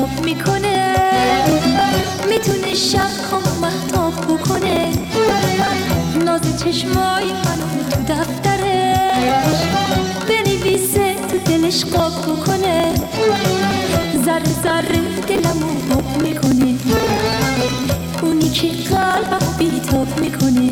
بی‌تاب میکنه، میتونه شب هم مهتاب بکنه، ناز چشمای منو تو دفترش بنویسه، تو دلش قاب بکنه، ذره ذره دلمو آب میکنه، اونی که قلبمو بی‌تاب میکنه.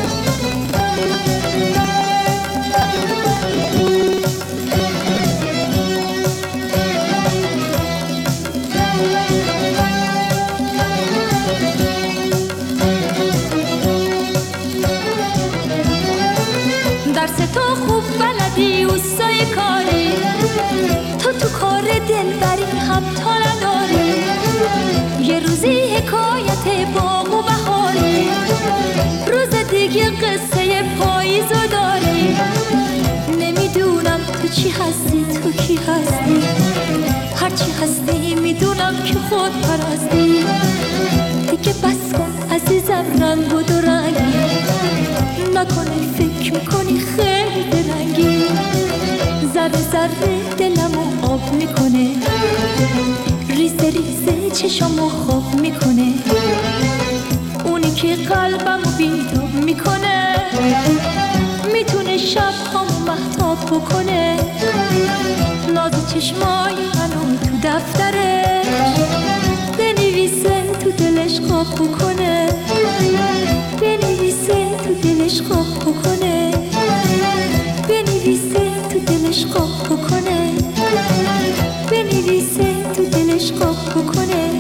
درس تو خوب بلدی اوستای کاری، تو کار دلبری هم تا نداری، یه روزی حکایت باغ و بهاری، روز دیگه قصه پاییزو داری، نمیدونم تو چی هستی، تو کی هستی، هرچی هستی میدونم که خود پرستی، دیگه بس کن عزیزم رنگ و دو رنگی، نکنه فکر میکنی خیلی درنگی، ذره ذره دلمو آب میکنه، ریزه ریزه چشمو خواب میکنه، اونی که قلبمو بی‌تاب میکنه، میتونه شب هم مهتاب بکنه، ناز چشمای منو تو دفترش بنویسه، تو دلش خواب بکنه، بنویسه تو دلش خواب بکنه، بنویسه تو دلش خواب بکنه، بنویسه تو دلش خواب بکنه.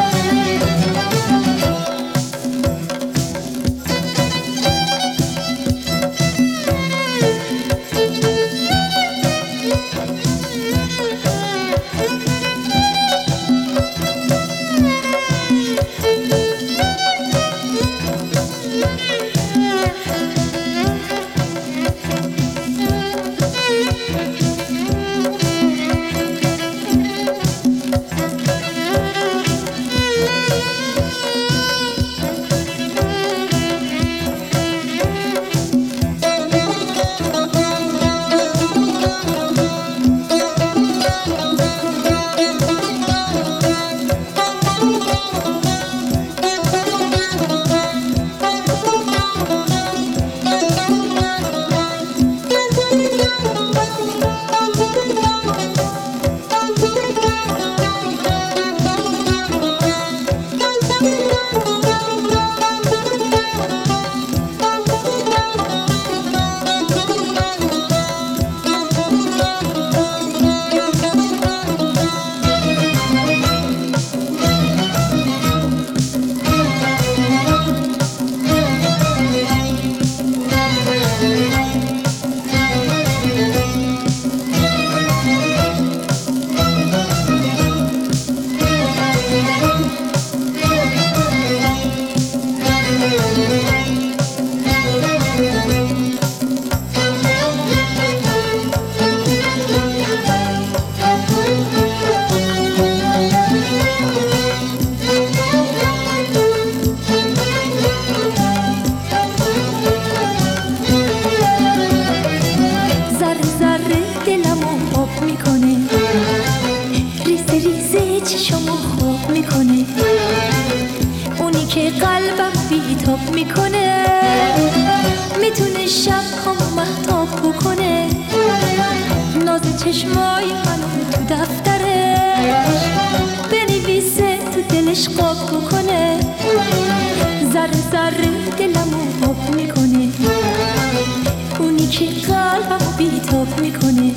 چشمو خواب میکنه، اونی که قلبم بی‌تاب میکنه، میتونه شب هم مهتاب بکنه، ناز چشمای منو تو دفترش بنویسه، تو دلش قاب بکنه، ذره ذره دلمو آب میکنه، اونی که قلبم بی‌تاب میکنه.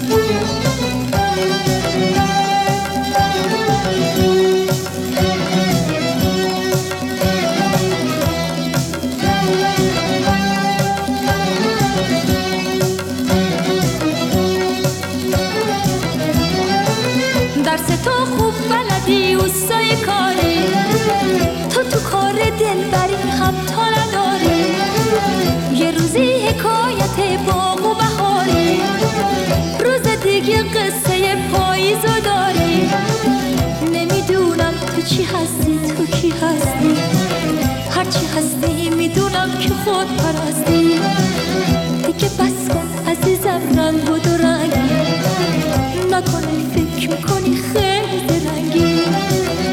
درس تو خوب بلدی اوستای کاری، تو کار دلبری هم تا نداری، یه روزی حکایت باغ و بهاری، روز دیگه قصه پاییزو داری، نمیدونم تو چی هستی، تو کی هستی، هرچی هستی میدونم که خود پرستی، دیگه بس کن عزیزم رنگ و دو رنگی، نکنه فکر میکنی خیلی درنگی،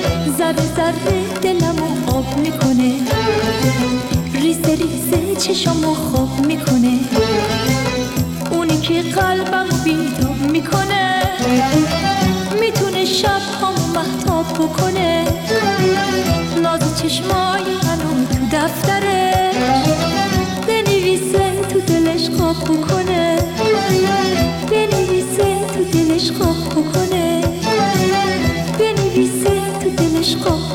چشامو خواب میکنه، اونی که قلبمو بیدار میکنه، میتونه شب همو مهتاب بکنه، ناز چشمای منو تو دفترش بنویسه، تو دلش خواب بکنه، بنویسه تو دلش خواب بکنه، بنویسه تو دلش خواب